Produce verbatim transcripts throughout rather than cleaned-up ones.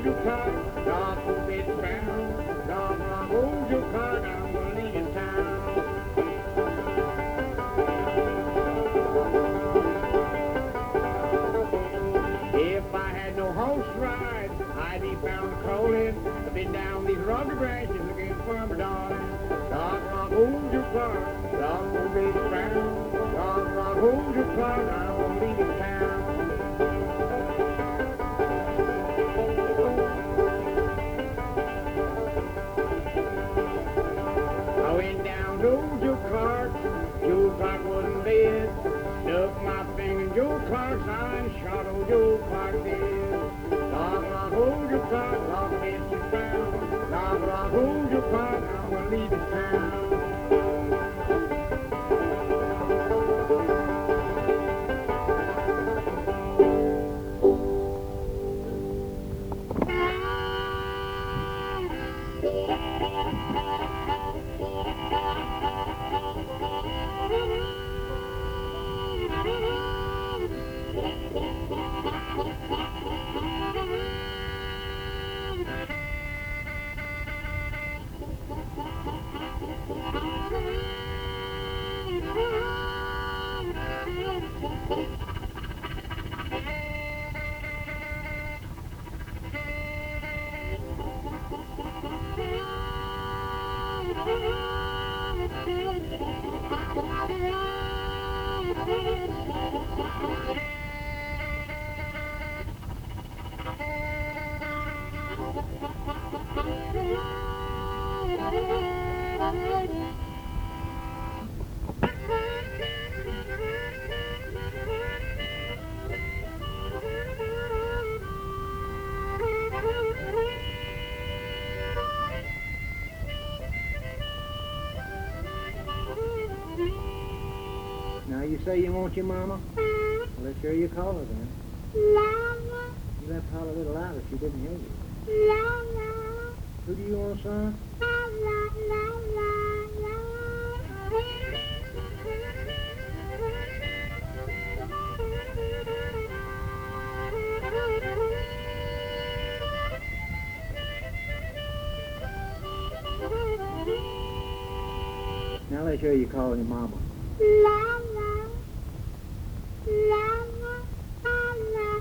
your car, dog will be found. Dog, dog, hold your car, I'm gonna leave in town. If I had no horse ride, I'd be bound crawling. I've been down these rugged branches looking for my darling. Dog, dog, hold your car, dog will be found. Dog, dog, hold your car, I'm gonna leave in town. I went down to Joe Clark, Joe Clark wasn't dead. Stuck my finger in Joe Clark's eye and shot old Joe Clark dead. Dog, dog, hold your Clark, dog, get you found. Dog, dog, hold your Clark, I'm gonna leave this town. Now you say you want your mama? Well, let's hear you call her then. Mama, You have to holler a little louder. She didn't hear you. mama, Who do you want, son? mama, mama, Now let's hear you calling your mama. mama, mama, mama,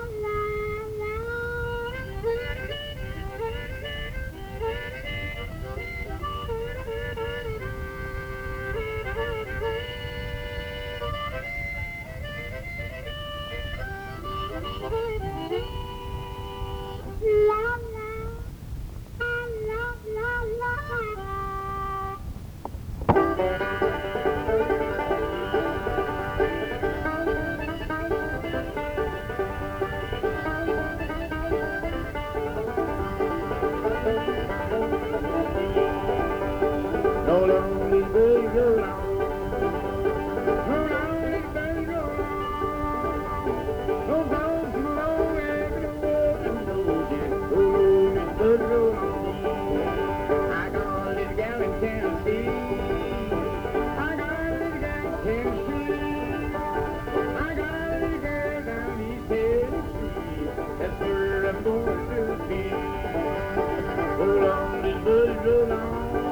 No lonely bird go long. No lonely bird go long. No dogs alone every word and no just no lonely bird go long. I got a little gal in Tennessee. I got a little gal in Tennessee. I got a little girl down East Tennessee. That's where I'm going to be. No lonely bird go long.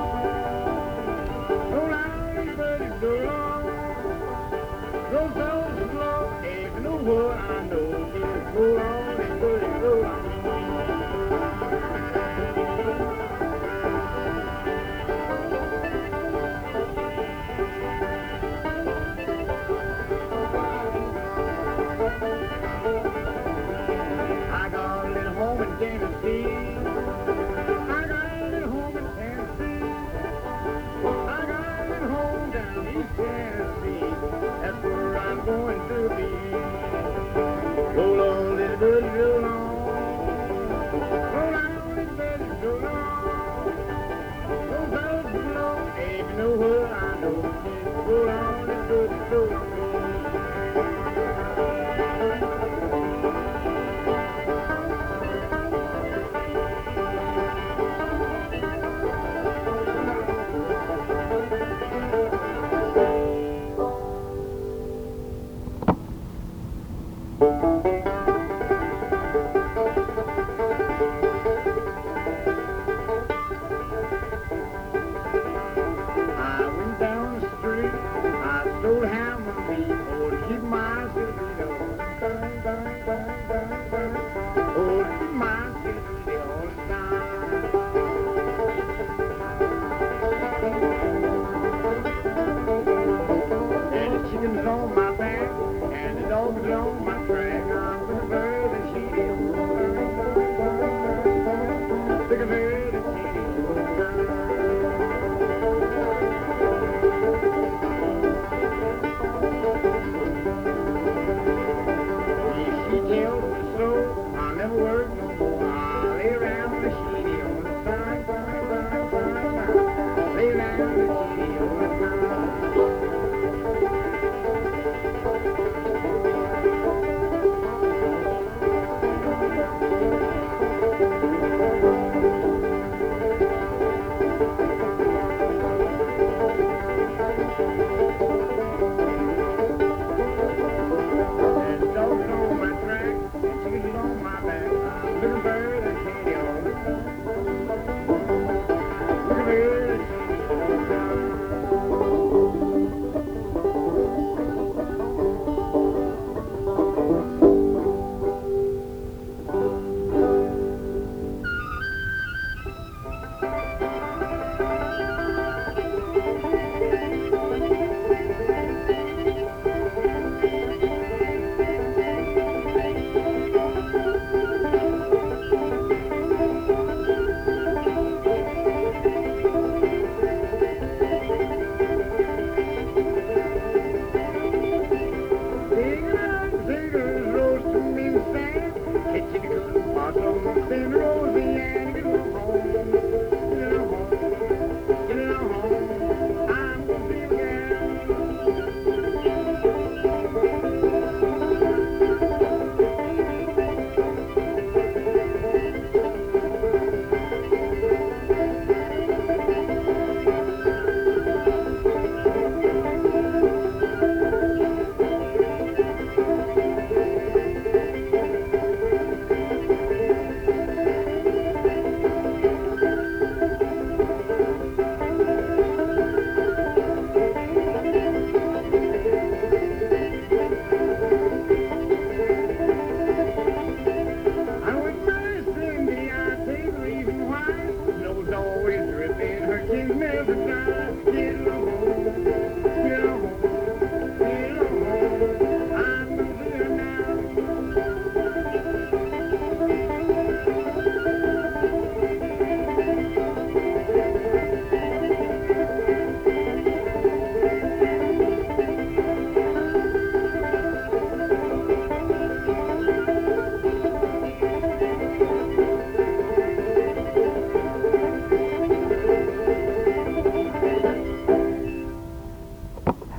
No lonely bird go long. No dogs alone every no word I know. Just go lonely bird go long. I got a little home in Tennessee. I got a little home in Tennessee. I got a little home down East Tennessee. That's where I'm going to be. Roll on, little buddy, roll on. Roll on, little buddy, roll on. Those dogs below, ain't you know what I know. Roll on, little buddy, roll on.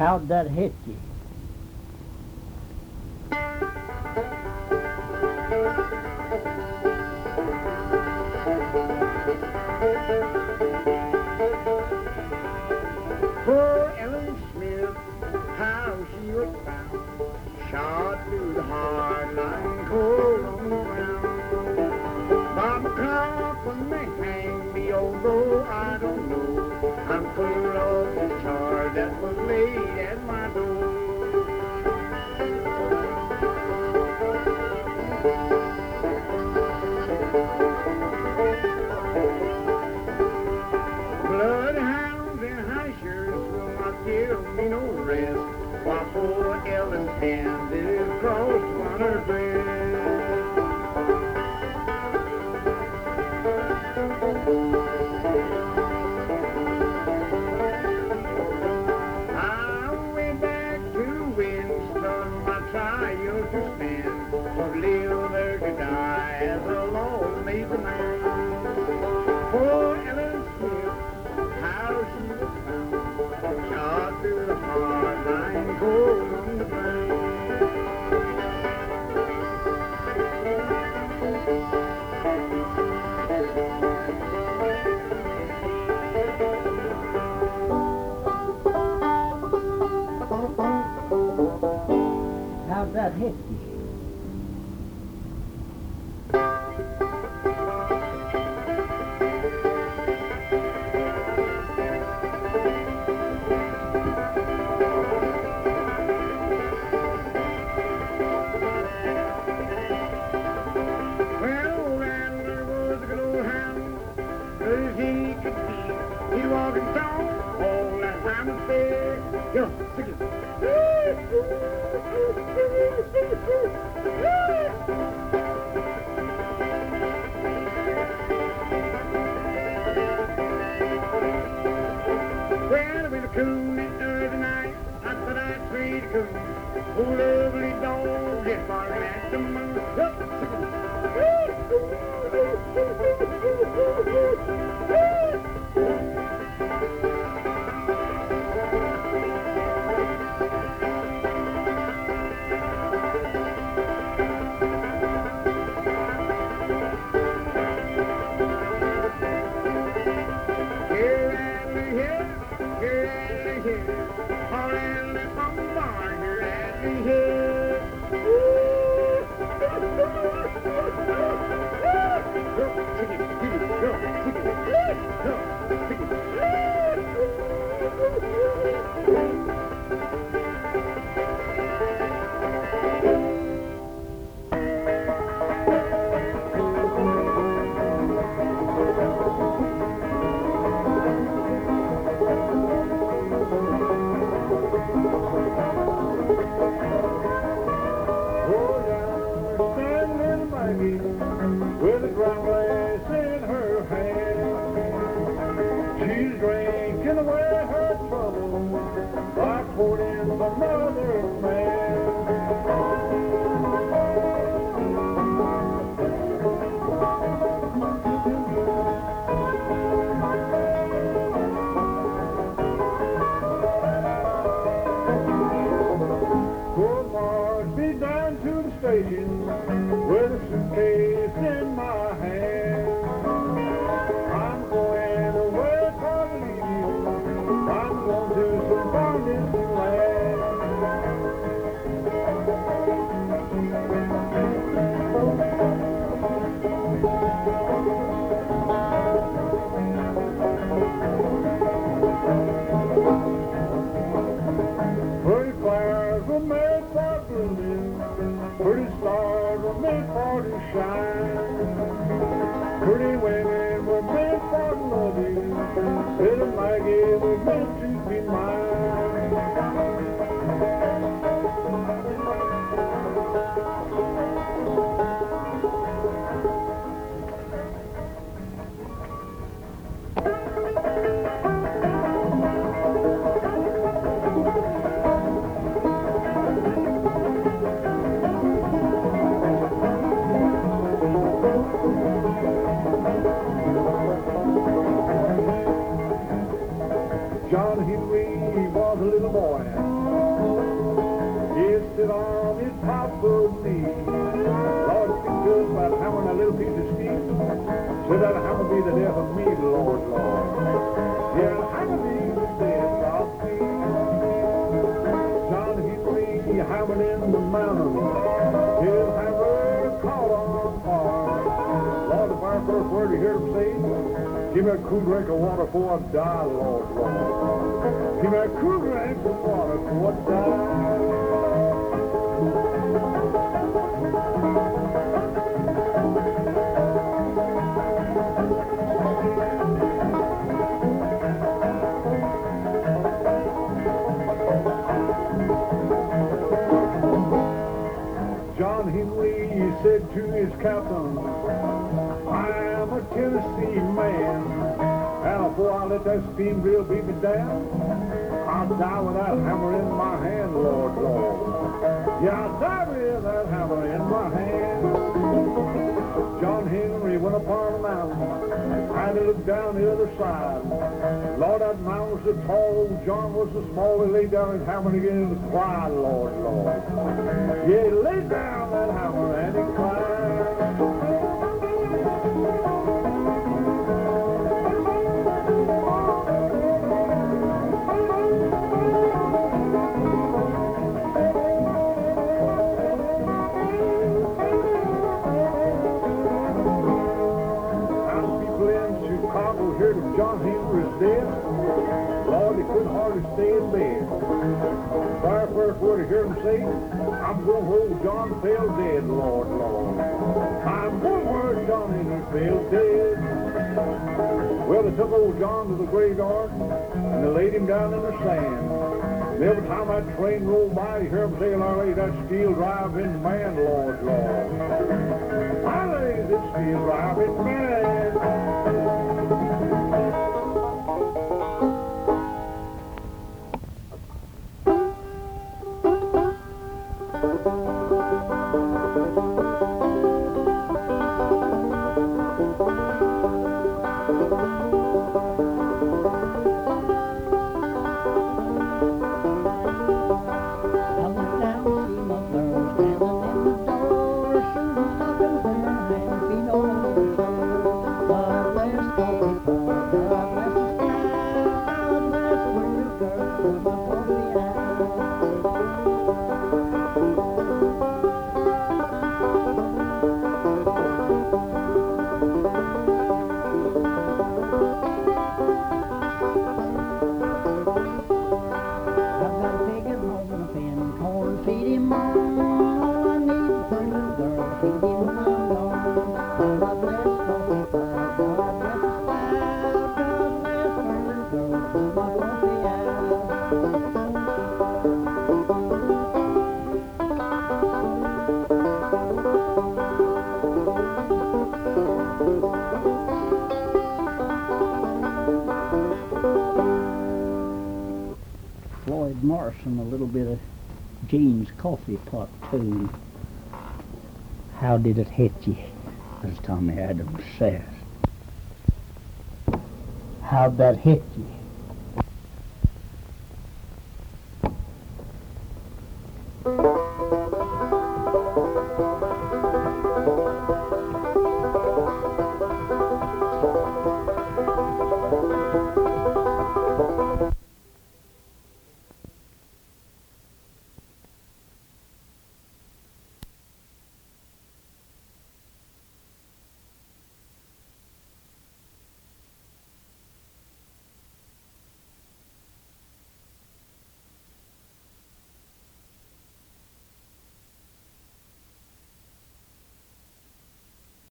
How'd that hit you? Poor Ellen Smith, how she was found, shot through the hard line, cold on the ground. Bob McLaughlin may hang me, although I don't know. I'm full of the charge that was laid at my door. Bloodhounds and hashers will not give me no rest, while poor Ellen's hand is crossed on her breast. I went back to Winston, my trial to stand, to live there to die as the Lord made the man. Poor Ellen Smith, how she was found, shot through the hard line, cold on the ground. How'd that hit you? Well, Rattler was a good old hound, good as he could be. He walked and talked all that time was fair. Yo, stick it. Well, with a coon at Thursday night, I said I'd trade a coon. Oh, lovely dog, get barking at the moon. Yo, stick it. Here, Rattler, here, here, Rattler, here. Oh, Rattler from the barn, here, Rattler, here. Go, stick it, stick it, go, stick it, go, stick Oh, down there standing Maggie with a drum glass in her hand. She's drinking away her trouble little boy. He sit on his papa's knee. Lord, speak to us about hammering a little piece of steel. Should that hammer be the death of me, Lord, Lord? Yeah, hammer me the death of me. John Henry, he hammered in the mountain. His hammer caught on fire. Lord, the fire first word you heard him say, give me a cool drink of water before I die, Lord, Lord. Give me a cool drink of water before I die. John Henry, he said to his captain, I'm a Tennessee man, and before I let that steam drill beat me down, I'll die with that hammer in my hand, Lord, Lord. Yeah, I'll die with that hammer in my hand. John Henry went upon the mountain, had to look down the other side. Lord, that mountain was so tall, John was so small, he laid down his hammer again and cried, Lord, Lord. Yeah, he laid down that hammer and he cried. Heard of John Henry's death, Lord, he couldn't hardly stay in bed. Fire first word I heard him say, I'm going where old John fell dead, Lord, Lord. I'm going where John Henry fell dead. Well, they took old John to the graveyard, and they laid him down in the sand. And every time that train rolled by, you hear him say, I lay that steel driving man, Lord, Lord. I lay this steel driving man. Floyd Morrison, a little bit of Gene's Coffee Pot tune. How did it hit you, as Tommy Adams says. How'd that hit you?